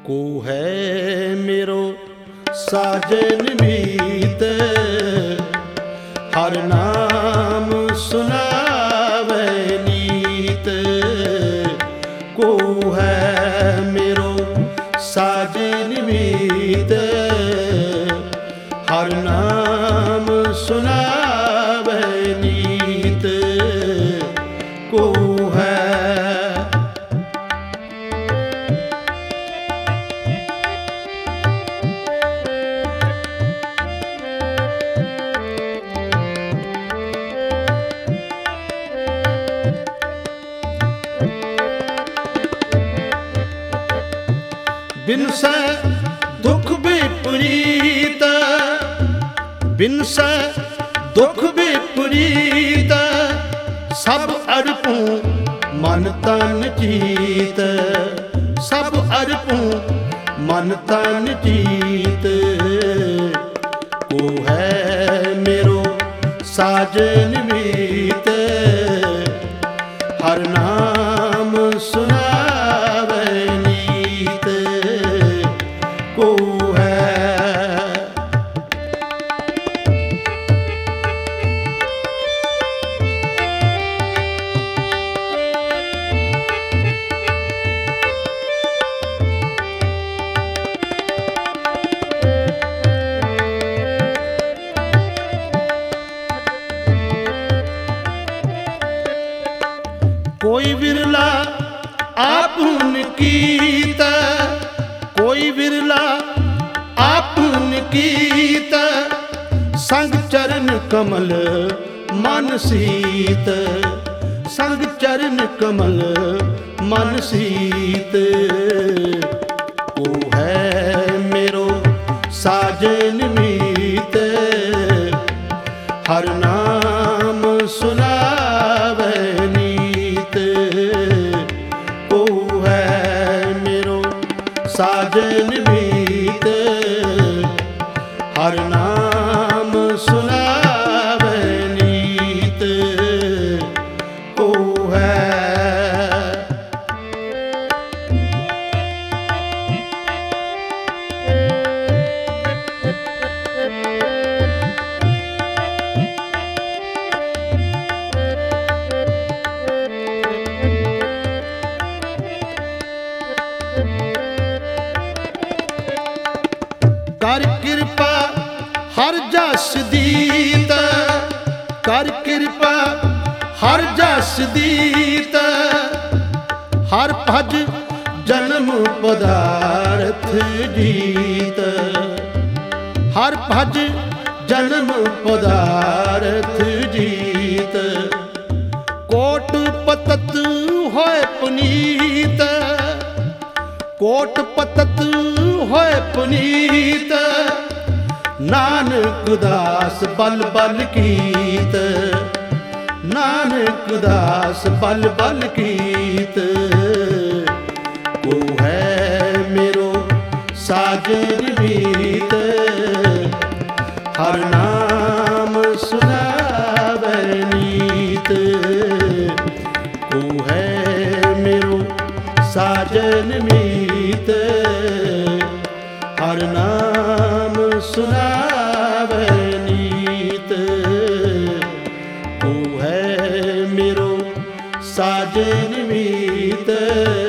को है मेरो साजन मीत, हर नाम सुनावे नीत। को है मेरो साजन मीत, हर नाम सुनावे नीत। को है बिनसै दुख विपरीत, बिनसै दुख विपरीत। सब अरपूं मन तन चीत, सब अरपूं मन तन चीत। को है मेरो साजन मीत, हर नाम सुनावे नीत। को है कोई विरला आपुन कीत, कोई विरला आपुन कीत। संग चरण कमल मन सीत, संग चरण कमल मन सीत। को है मेरो साजन मीत, हर नाम सुनावे नीत। को है मेरो साजन मीत, हर नाम सुनावे नीत। को है कर कृपा हर जस दीत, कर कृपा हर जस दीत। हर भज जन्म पदार्थ जीत, हर भज जन्म पदार्थ जीत। कोट पतत होय पुनीत, कोट पतत होय पुनीत। नानक दास बल बल कीत, नानक दास बल बल कीत। को है मेरो साजन मीत, हर नाम सुनावे नीत। को है मेरो साजन मीत, हर नाम सुनावे नीत। को है मेरो साजन मीत।